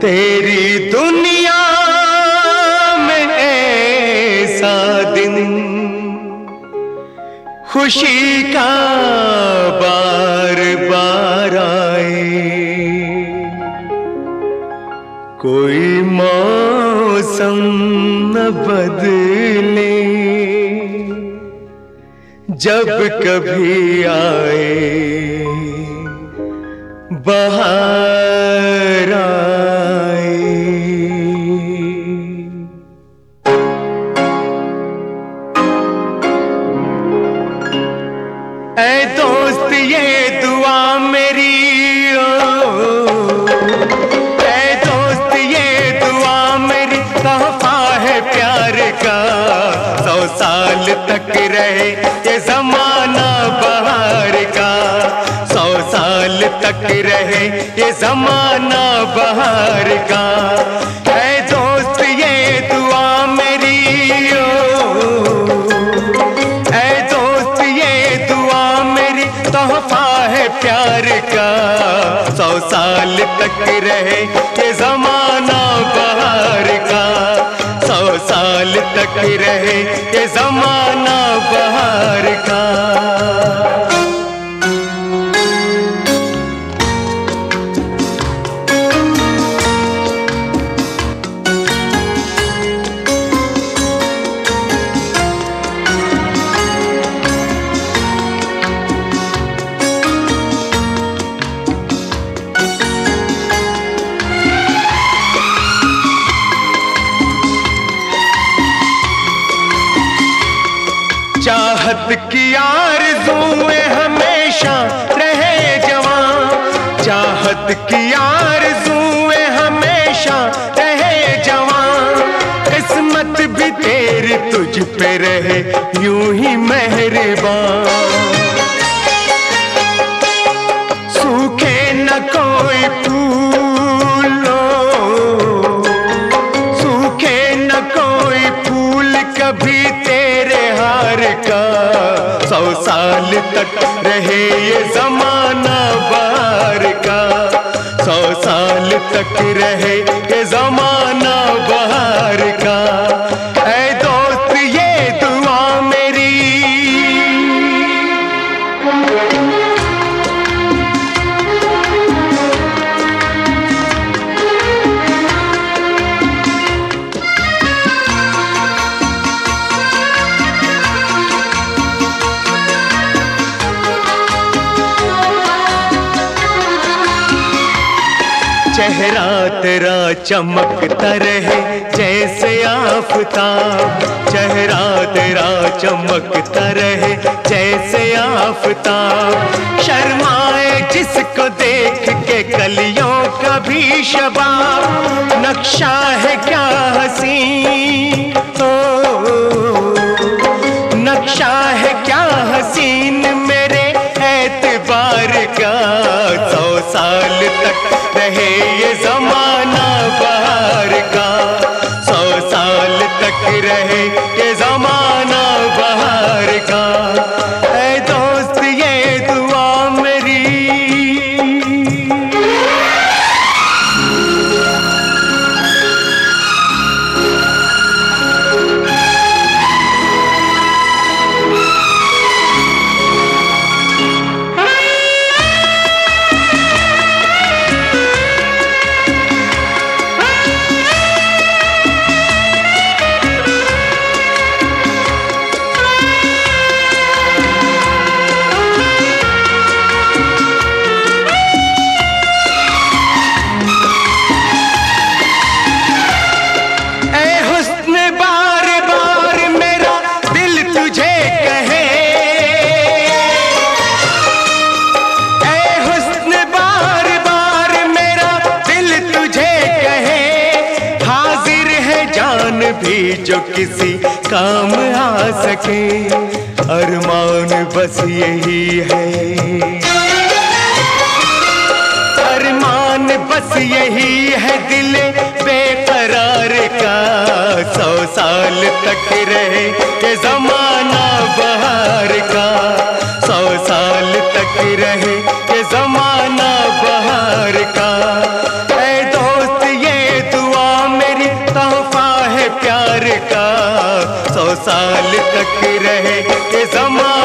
तेरी दुनिया में ऐसा दिन खुशी का बार बार आए, कोई मौसम न बदले जब कभी आए बहार आए। ऐ दोस्त ये दुआ मेरी, ऐ दोस्त ये दुआ मेरी, तोहफा है प्यार का। 100 साल तक रहे ये जमाना बहार का, 100 साल तक रहे ये जमाना बहार का। ऐ दोस्त ये दुआ मेरी, ऐ दोस्त ये दुआ मेरी, तोहफा है प्यार का। 100 साल तक रहे ये जमाना बहार का, 100 साल तक रहे ये जमाना बहार का। चाहत की आरज़ूएं हमेशा रहे जवां, चाहत की आरज़ूएं हमेशा रहे जवां। किस्मत भी तेरी तुझ पे रहे यूं ही मेहरबान, सूखे न कोई फूल, सूखे न कोई फूल कभी तेरे हार का। 100 साल तक रहे ये जमाना बहार का, 100 साल तक रहे ये जमाना बहार का। ऐ दोस्त ये दुआ मेरी, चेहरा तेरा चमकता रहे जैसे आफताब, चेहरा तेरा चमकता रहे जैसे आफताब। शर्माए जिसको देख के कलियों का भी शबाब, नक्शा है क्या हसीन, नक्शा है क्या हसीन मेरे एतबार का। 100 साल तक रहे ये जमाना बहार का, 100 साल तक रहे ये जमाना बहार का। ऐ दोस्त ये दुआ मेरी, भी जो किसी काम आ सके, अरमान बस यही है, अरमान बस यही है दिल बेकरार का। 100 साल तक रहे ये जमाना बहार का, 100 साल तक रहे ये जमाना बहार का। ऐ दोस्त ये साल तक रहे ये ज़माना